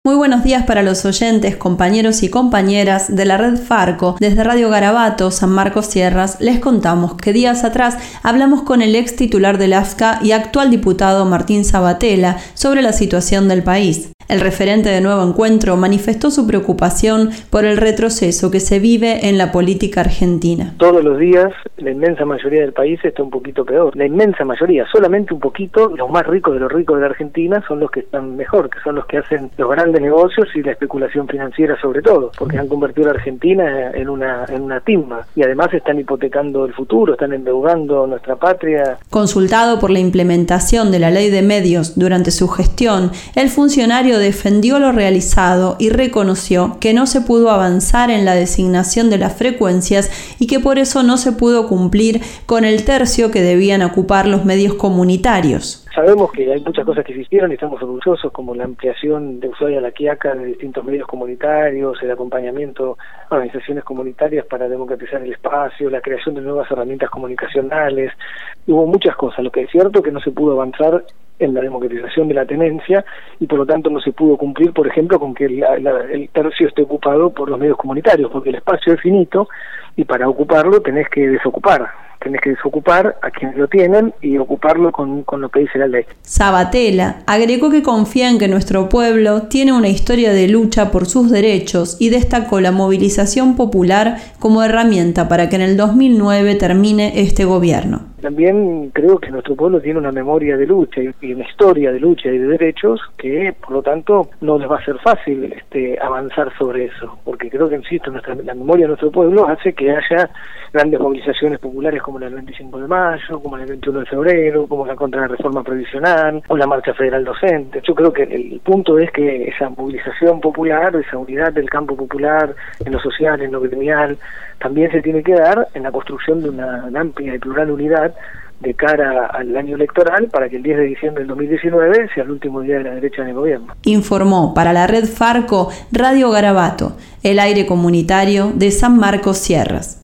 Muy buenos días para los oyentes, compañeros y compañeras de la Red Farco. Desde Radio Garabato, San Marcos Sierras, les contamos que días atrás hablamos con el ex titular del AFCA y actual diputado Martín Sabatella sobre la situación del país. El referente de Nuevo Encuentro manifestó su preocupación por el retroceso que se vive en la política argentina. Todos los días, la inmensa mayoría del país está un poquito peor. La inmensa mayoría, solamente un poquito, los más ricos de los ricos de la Argentina son los que están mejor, que son los que hacen los grandes negocios y la especulación financiera sobre todo, porque han convertido a la Argentina en una timba y además están hipotecando el futuro, están endeudando nuestra patria. Consultado por la implementación de la Ley de Medios durante su gestión, el funcionario defendió lo realizado y reconoció que no se pudo avanzar en la designación de las frecuencias y que por eso no se pudo cumplir con el tercio que debían ocupar los medios comunitarios. Sabemos que hay muchas cosas que se hicieron y estamos orgullosos, como la ampliación de Ushuaia a La Quiaca de distintos medios comunitarios, el acompañamiento a organizaciones comunitarias para democratizar el espacio, la creación de nuevas herramientas comunicacionales. Hubo muchas cosas. Lo que es cierto que no se pudo avanzar en la democratización de la tenencia y por lo tanto no se pudo cumplir, por ejemplo, con que el tercio esté ocupado por los medios comunitarios, porque el espacio es finito y para ocuparlo tenés que desocupar a quienes lo tienen y ocuparlo con lo que dice la ley. Sabatella agregó que confía en que nuestro pueblo tiene una historia de lucha por sus derechos y destacó la movilización popular como herramienta para que en el 2009 termine este gobierno. También creo que nuestro pueblo tiene una memoria de lucha y una historia de lucha y de derechos que, por lo tanto, no les va a ser fácil avanzar sobre eso, porque creo que, insisto, la memoria de nuestro pueblo hace que haya grandes movilizaciones populares como la del 25 de mayo, como la del 21 de febrero, como la contra la reforma previsional o la marcha federal docente. Yo creo que el punto es que esa movilización popular, esa unidad del campo popular en lo social, en lo gremial, también se tiene que dar en la construcción de una amplia y plural unidad de cara al año electoral para que el 10 de diciembre del 2019 sea el último día de la derecha en el gobierno. Informó para la Red Farco Radio Garabato, el aire comunitario de San Marcos Sierras.